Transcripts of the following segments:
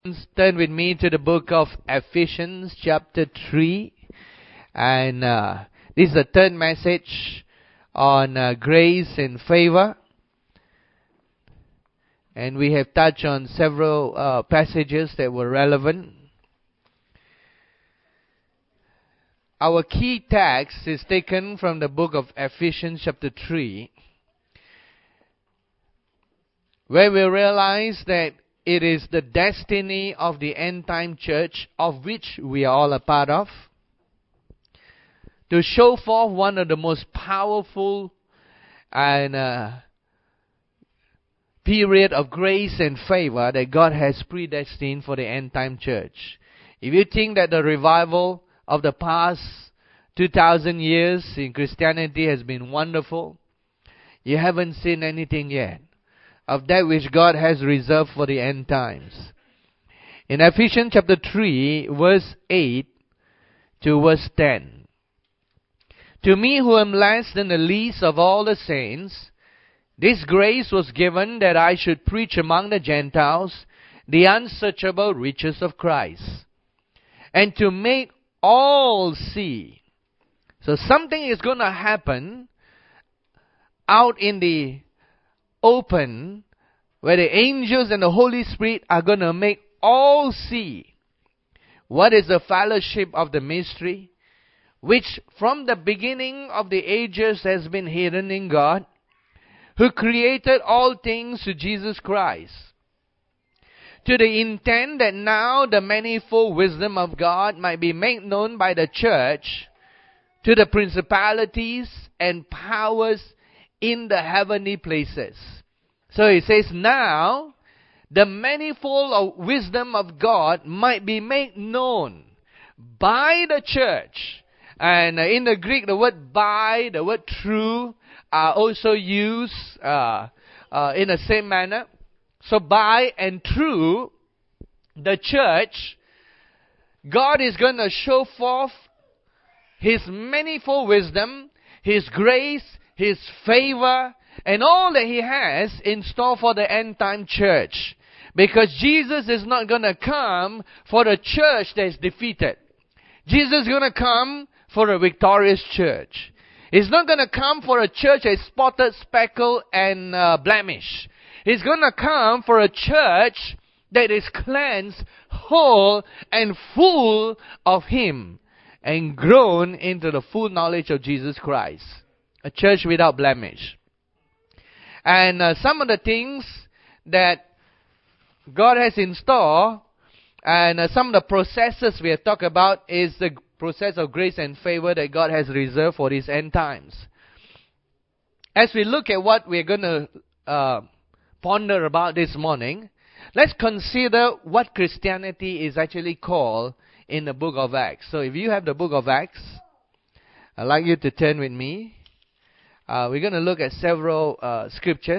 Turn with me to the book of Ephesians chapter 3. And this is the third message on grace and favor. And we have touched on several passages that were relevant. Our key text is taken from the book of Ephesians chapter 3, where we realize that it is the destiny of the end-time church, of which we are all a part of, to show forth one of the most powerful and period of grace and favor that God has predestined for the end-time church. If you think that the revival of the past 2,000 years in Christianity has been wonderful, you haven't seen anything yet of that which God has reserved for the end times. In Ephesians chapter 3, verse 8 to verse 10. To me who am less than the least of all the saints, this grace was given that I should preach among the Gentiles the unsearchable riches of Christ, and to make all see. So something is going to happen out in the open, where the angels and the Holy Spirit are going to make all see what is the fellowship of the mystery, which from the beginning of the ages has been hidden in God, who created all things through Jesus Christ, to the intent that now the manifold wisdom of God might be made known by the church to the principalities and powers in the heavenly places. So it says, now the manifold of wisdom of God might be made known by the church. And in the Greek, the word by, the word through are also used in the same manner. So by and through the church, God is going to show forth His manifold wisdom, His grace, His favor, and all that He has in store for the end-time church. Because Jesus is not going to come for a church that is defeated. Jesus is going to come for a victorious church. He's not going to come for a church that is spotted, speckled, and blemished. He's going to come for a church that is cleansed, whole, and full of Him, and grown into the full knowledge of Jesus Christ. A church without blemish. And some of the things that God has in store, and some of the processes we have talked about, is the process of grace and favor that God has reserved for these end times. As we look at what we're going to ponder about this morning, let's consider what Christianity is actually called in the book of Acts. So if you have the book of Acts, I'd like you to turn with me. We're going to look at several scriptures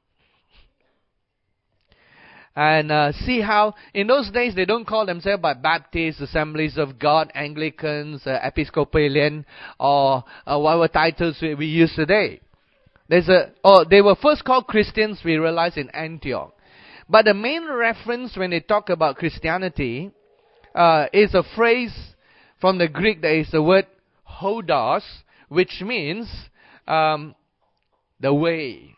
and see how in those days they don't call themselves by Baptists, Assemblies of God, Anglicans, Episcopalian, or whatever titles we use today. They were first called Christians, we realize, in Antioch. But the main reference when they talk about Christianity is a phrase from the Greek that is the word hodos, which means the way.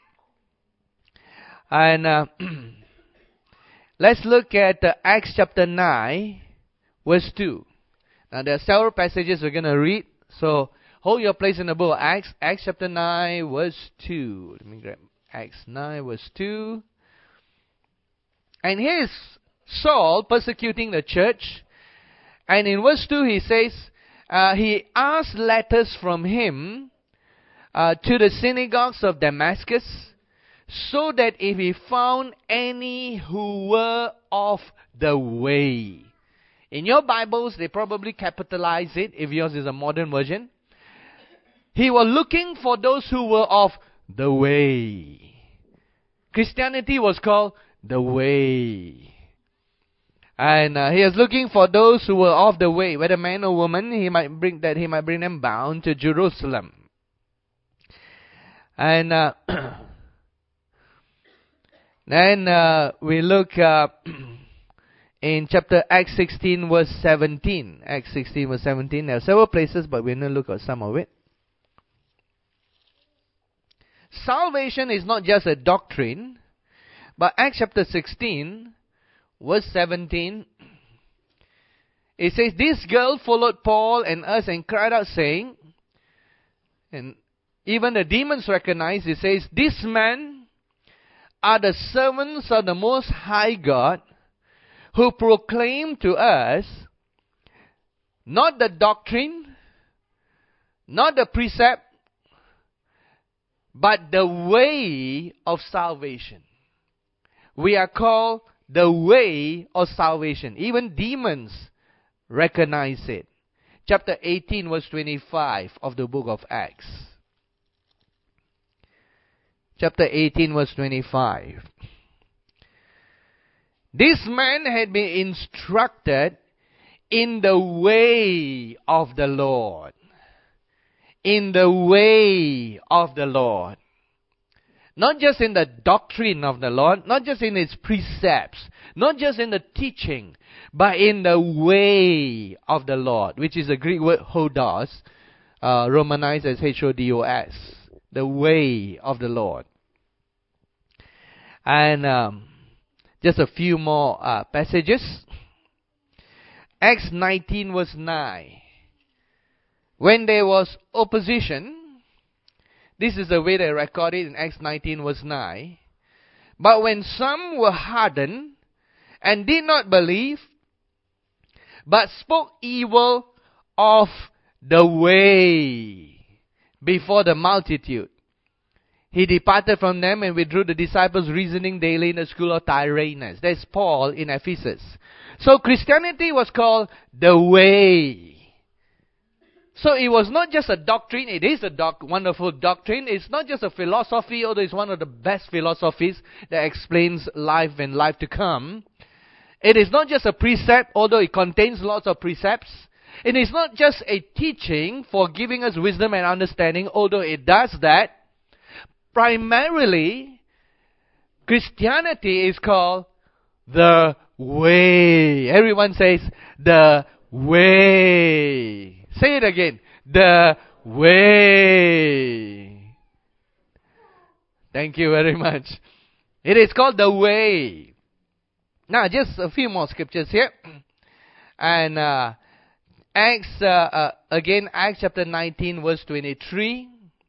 And let's look at Acts chapter 9, verse 2. Now there are several passages we're going to read, so hold your place in the book of Acts. Acts chapter 9, verse 2. Let me grab Acts 9, verse 2. And here is Saul persecuting the church. And in verse 2 he says, he asked letters from him to the synagogues of Damascus, so that if he found any who were of the way. In your Bibles, they probably capitalize it, if yours is a modern version. He was looking for those who were of the way. Christianity was called the way. And he is looking for those who were of the way, whether man or woman, he might bring them bound to Jerusalem. And then we look in chapter Acts 16 verse 17. Acts 16 verse 17. There are several places, but we're going to look at some of it. Salvation is not just a doctrine, but Acts chapter 16 verse 17, it says, this girl followed Paul and us and cried out saying, and even the demons recognized, it says, these men are the servants of the Most High God, who proclaim to us not the doctrine, not the precept, but the way of salvation. We are called the way of salvation. Even demons recognize it. Chapter 18 verse 25 of the book of Acts. Chapter 18 verse 25. This man had been instructed in the way of the Lord. In the way of the Lord. Not just in the doctrine of the Lord, not just in His precepts, not just in the teaching, but in the way of the Lord, which is the Greek word hodos, romanized as H-O-D-O-S, the way of the Lord. And just a few more passages. Acts 19 verse 9. When there was opposition, this is the way they record it in Acts 19 verse 9. But when some were hardened and did not believe, but spoke evil of the way before the multitude, he departed from them and withdrew the disciples, reasoning daily in the school of Tyrannus. That's Paul in Ephesus. So Christianity was called the way. So it was not just a doctrine. It is a wonderful doctrine. It's not just a philosophy, although it's one of the best philosophies that explains life and life to come. It is not just a precept, although it contains lots of precepts. It is not just a teaching for giving us wisdom and understanding, although it does that. Primarily, Christianity is called the way. Everyone says, the way. Say it again. The way. Thank you very much. It is called the way. Now, just a few more scriptures here. And Acts chapter 19, verse 23.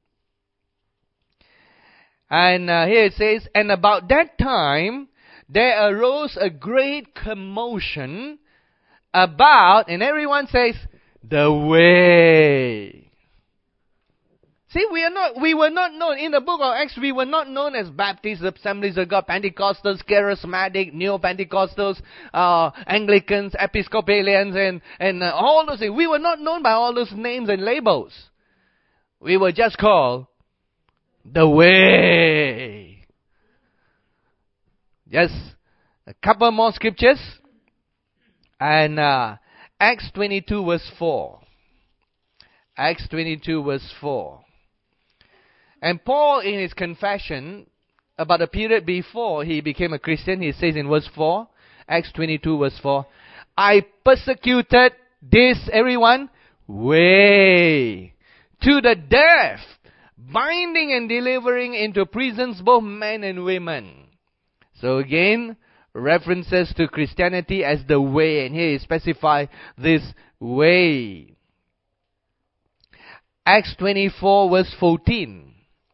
And here it says, and about that time, there arose a great commotion about, and everyone says, the way. See, we were not known, in the book of Acts, we were not known as Baptists, Assemblies of God, Pentecostals, Charismatic, Neo-Pentecostals, Anglicans, Episcopalians, and all those things. We were not known by all those names and labels. We were just called the way. Just a couple more scriptures. And Acts 22 verse 4. Acts 22 verse 4. And Paul, in his confession about the period before he became a Christian, he says in verse 4, Acts 22 verse 4, I persecuted this, everyone, way to the death, binding and delivering into prisons both men and women. So again, references to Christianity as the way, and here he specifies this way. Acts 24 verse 14.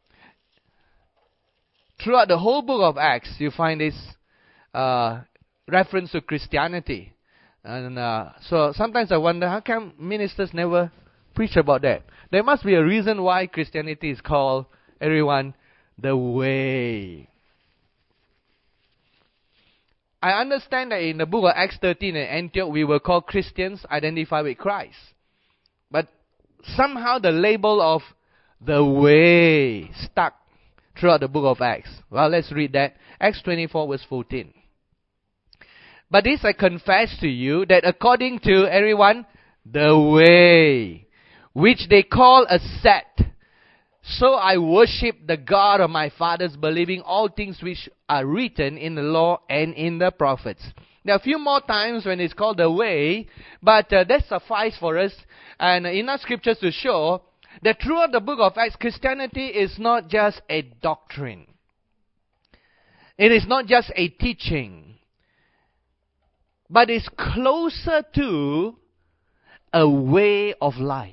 Throughout the whole book of Acts, you find this reference to Christianity. And so sometimes I wonder, how come ministers never preach about that? There must be a reason why Christianity is called, everyone, the way. I understand that in the book of Acts 13 at Antioch, we were called Christians identified with Christ. But somehow the label of the way stuck throughout the book of Acts. Well, let's read that. Acts 24 verse 14. But this I confess to you, that according to, everyone, the way, which they call a sect, so I worship the God of my fathers, believing all things which are written in the law and in the prophets, There are a few more times when it's called the way, but that suffice for us and enough scriptures to show that throughout the book of Acts, Christianity is not just a doctrine. It is not just a teaching, but it's closer to a way of life.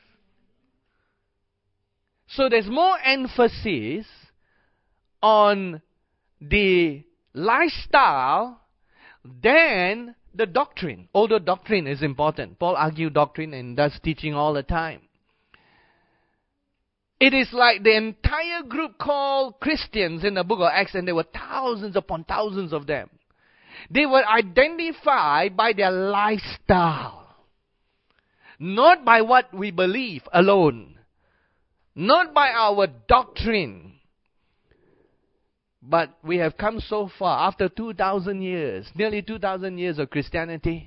So there's more emphasis on the lifestyle than the doctrine. Although doctrine is important. Paul argued doctrine and does teaching all the time. It is like the entire group called Christians in the book of Acts, and there were thousands upon thousands of them. They were identified by their lifestyle. Not by what we believe alone. Not by our doctrine. But we have come so far, after 2,000 years, nearly 2,000 years of Christianity.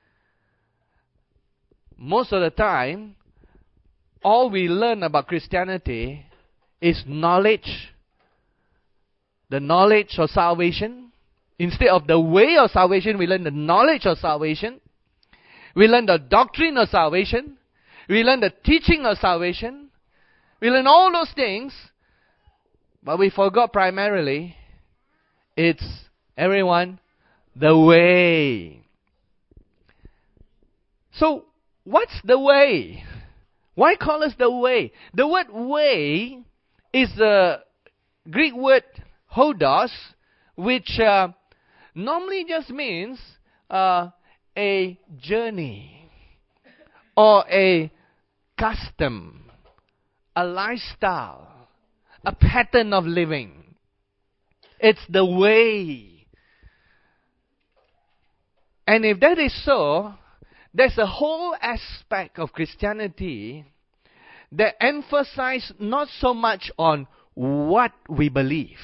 Most of the time, all we learn about Christianity is knowledge. The knowledge of salvation. Instead of the way of salvation, we learn the knowledge of salvation. We learn the doctrine of salvation. We learn the teaching of salvation. We learn all those things. But we forgot primarily, it's, everyone, the way. So, what's the way? Why call us the way? The word way is the Greek word hodos, which normally just means a journey or a custom, a lifestyle, a pattern of living. It's the way. And if that is so, there's a whole aspect of Christianity that emphasizes not so much on what we believe.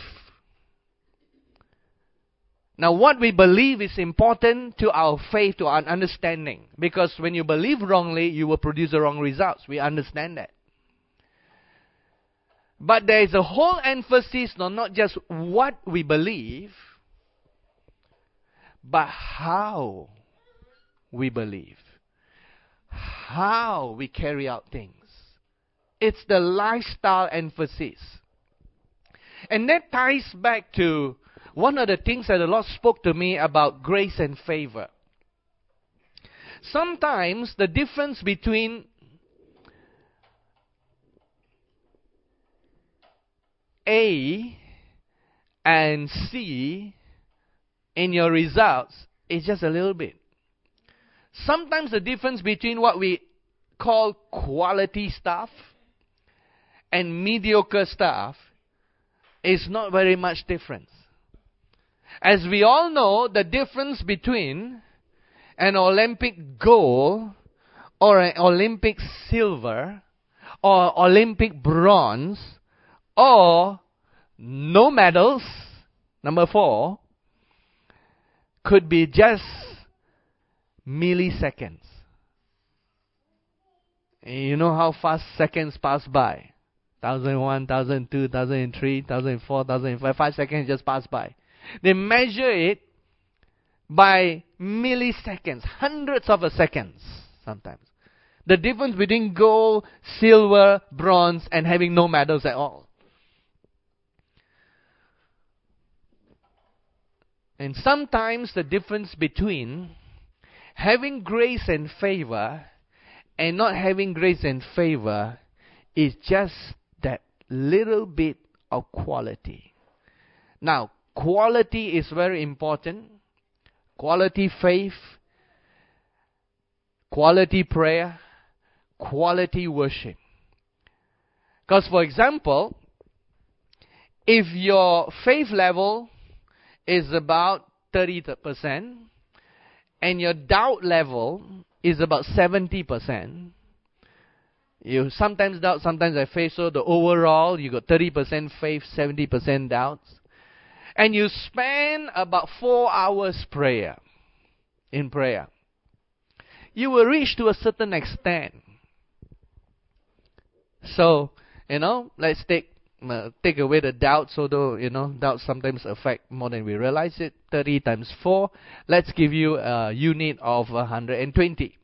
Now, what we believe is important to our faith, to our understanding. Because when you believe wrongly, you will produce the wrong results. We understand that. But there is a whole emphasis on not just what we believe, but how we believe. How we carry out things. It's the lifestyle emphasis. And that ties back to one of the things that the Lord spoke to me about grace and favor. Sometimes the difference between A and C in your results is just a little bit. Sometimes the difference between what we call quality stuff and mediocre stuff is not very much difference. As we all know, the difference between an Olympic gold or an Olympic silver or Olympic bronze or no medals, number 4, could be just milliseconds. And you know how fast seconds pass by? 1001, 1002, 1003, 1004, 1005, 5 seconds just pass by. They measure it by milliseconds, hundreds of a seconds sometimes. The difference between gold, silver, bronze, and having no medals at all. And sometimes the difference between having grace and favor and not having grace and favor is just that little bit of quality. Now, quality is very important. Quality faith, quality prayer, quality worship. Because, for example, if your faith level is about 30% and your doubt level is about 70%, you sometimes doubt, sometimes have faith, so the overall, you got 30% faith, 70% doubts. And you spend about 4 hours in prayer. You will reach to a certain extent. So, let's take take away the doubts, although, doubts sometimes affect more than we realize it. 30 times 4. Let's give you a unit of 120.